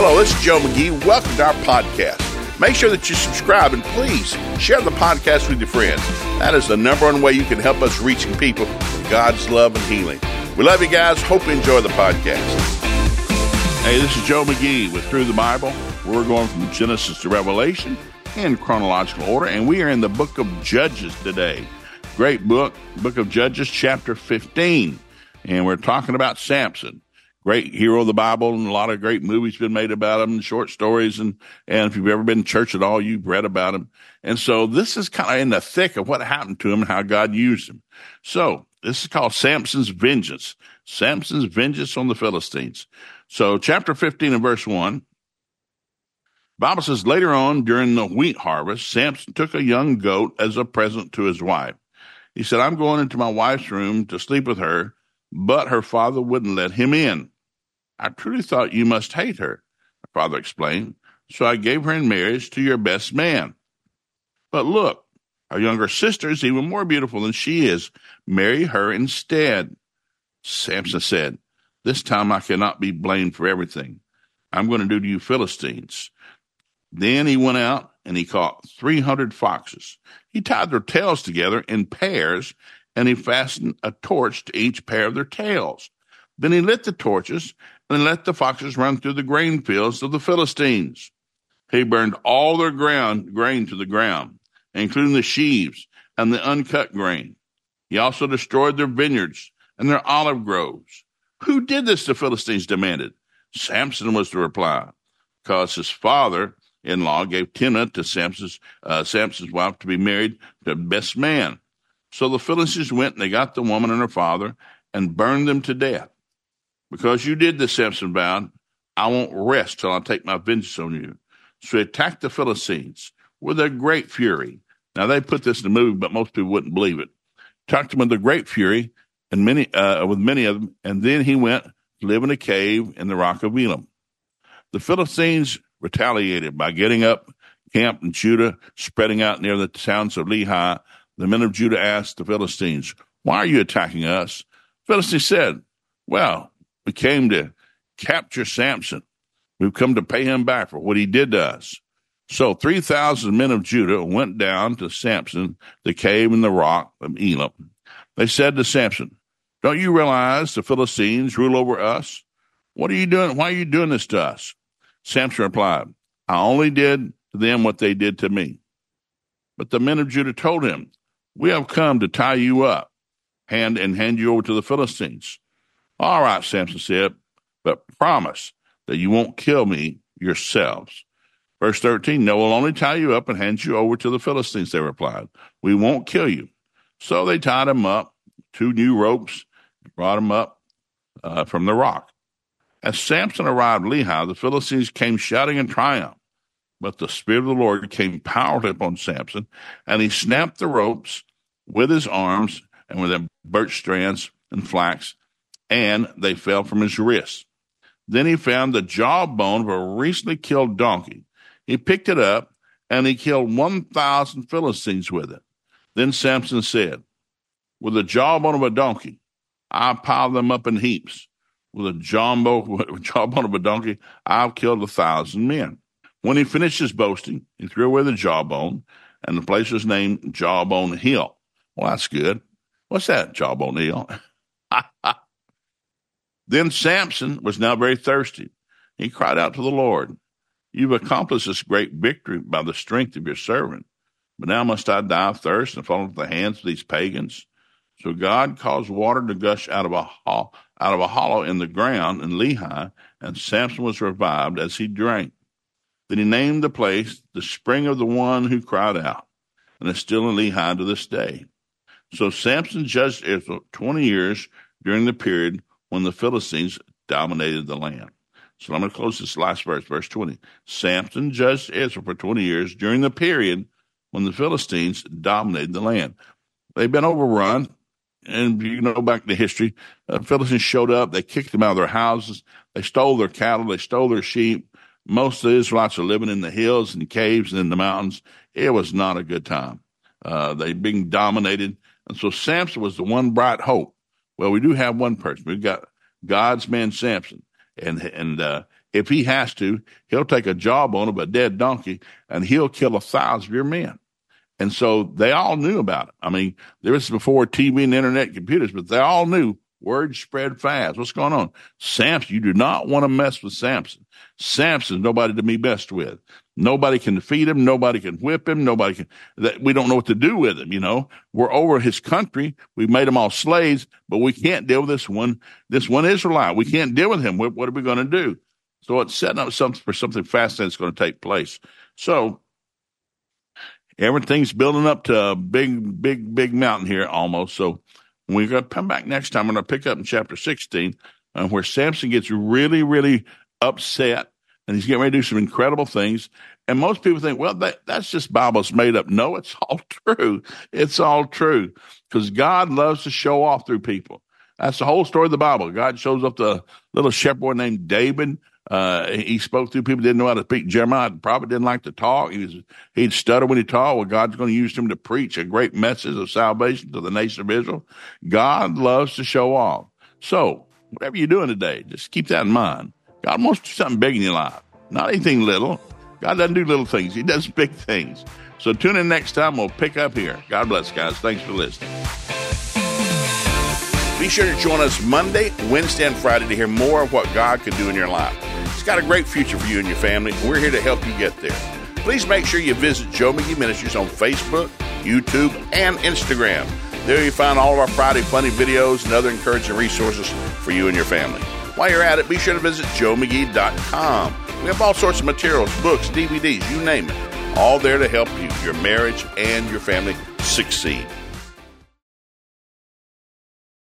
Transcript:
Hello, this is Joe McGee. Welcome to our podcast. Make sure that you subscribe and please share the podcast with your friends. That is the number one way you can help us reaching people with God's love and healing. We love you guys. Hope you enjoy the podcast. Hey, this is Joe McGee with Through the Bible. We're going from Genesis to Revelation in chronological order, and we are in the book of Judges today. Great book of Judges, chapter 15. And we're talking about Samson. Great hero of the Bible, and a lot of great movies been made about him, short stories, and if you've ever been to church at all, you've read about him. And so this is kind of in the thick of what happened to him and how God used him. So this is called Samson's Vengeance. Samson's Vengeance on the Philistines. So chapter 15 and verse 1, Bible says, later on during the wheat harvest, Samson took a young goat as a present to his wife. He said, I'm going into my wife's room to sleep with her, but her father wouldn't let him in. I truly thought you must hate her, her father explained, so I gave her in marriage to your best man. But look, our younger sister is even more beautiful than she is. Marry her instead. Samson said, this time I cannot be blamed for everything I'm going to do to you Philistines. Then he went out and he caught 300 foxes. He tied their tails together in pairs, and he fastened a torch to each pair of their tails. Then he lit the torches and let the foxes run through the grain fields of the Philistines. He burned all their grain to the ground, including the sheaves and the uncut grain. He also destroyed their vineyards and their olive groves. Who did this? The Philistines demanded. Samson was the reply, because his father-in-law gave Timnah to Samson's wife to be married to the best man. So the Philistines went and they got the woman and her father and burned them to death. Because you did this, Samson vowed, I won't rest till I take my vengeance on you. So he attacked the Philistines with a great fury. Now, they put this in the movie, but most people wouldn't believe it. Attacked them with a great fury and with many of them, and then he went to live in a cave in the rock of Elam. The Philistines retaliated by getting up, camped in Judah, spreading out near the towns of Lehi. The men of Judah asked the Philistines, why are you attacking us? The Philistines said, well, we came to capture Samson. We've come to pay him back for what he did to us. So 3,000 men of Judah went down to Samson, the cave in the rock of Elam. They said to Samson, don't you realize the Philistines rule over us? What are you doing? Why are you doing this to us? Samson replied, I only did to them what they did to me. But the men of Judah told him, we have come to tie you up and hand you over to the Philistines. All right, Samson said, but promise that you won't kill me yourselves. Verse 13, no, we'll only tie you up and hand you over to the Philistines, they replied. We won't kill you. So they tied him up, 2 new ropes, brought him up from the rock. As Samson arrived at Lehi, the Philistines came shouting in triumph. But the Spirit of the Lord came powerfully upon Samson, and he snapped the ropes with his arms and with their birch strands and flax, and they fell from his wrists. Then he found the jawbone of a recently killed donkey. He picked it up, and he killed 1,000 Philistines with it. Then Samson said, with the jawbone of a donkey, I piled them up in heaps. With a jawbone of a donkey, I've killed 1,000 men. When he finished his boasting, he threw away the jawbone, and the place was named Jawbone Hill. Well, that's good. What's that, Jawbone Hill? Then Samson was now very thirsty. He cried out to the Lord, you've accomplished this great victory by the strength of your servant. But now must I die of thirst and fall into the hands of these pagans? So God caused water to gush out of a hollow in the ground in Lehi, and Samson was revived as he drank. Then he named the place the spring of the one who cried out, and it's still in Lehi to this day. So Samson judged Israel 20 years during the period when the Philistines dominated the land. So I'm going to close this last verse, verse 20. Samson judged Israel for 20 years during the period when the Philistines dominated the land. They've been overrun, and you know back to history, Philistines showed up, they kicked them out of their houses, they stole their cattle, they stole their sheep. Most of the Israelites are living in the hills and caves and in the mountains. It was not a good time. They being dominated. And so Samson was the one bright hope. Well, we do have one person. We've got God's man Samson. And if he has to, he'll take a jawbone of a dead donkey and he'll kill 1,000 of your men. And so they all knew about it. I mean, there was before TV and internet computers, but they all knew. Word spread fast. What's going on? Samson, you do not want to mess with Samson. Samson's nobody to be messed with. Nobody can defeat him. Nobody can whip him. We don't know what to do with him, you know. We're over his country. We've made them all slaves, but we can't deal with this one Israelite. We can't deal with him. What are we going to do? So it's setting up something fascinating that's going to take place. So everything's building up to a big mountain here almost. So when we're going to come back next time, we're going to pick up in chapter 16, where Samson gets really, really upset, and he's getting ready to do some incredible things. And most people think, well, that's just Bible's made up. No, it's all true. It's all true, because God loves to show off through people. That's the whole story of the Bible. God shows up to a little shepherd boy named David. He spoke through people, didn't know how to speak. Jeremiah probably didn't like to talk. He'd stutter when he talked. Well, God's going to use him to preach a great message of salvation to the nation of Israel. God loves to show off. So whatever you're doing today, just keep that in mind. God wants to do something big in your life, not anything little. God doesn't do little things. He does big things. So tune in next time. We'll pick up here. God bless, guys. Thanks for listening. Be sure to join us Monday, Wednesday, and Friday to hear more of what God can do in your life. He's got a great future for you and your family, and we're here to help you get there. Please make sure you visit Joe McGee Ministries on Facebook, YouTube, and Instagram. There you find all of our Friday funny videos and other encouraging resources for you and your family. While you're at it, be sure to visit joemcgee.com. We have all sorts of materials, books, DVDs, you name it, all there to help you, your marriage, and your family succeed.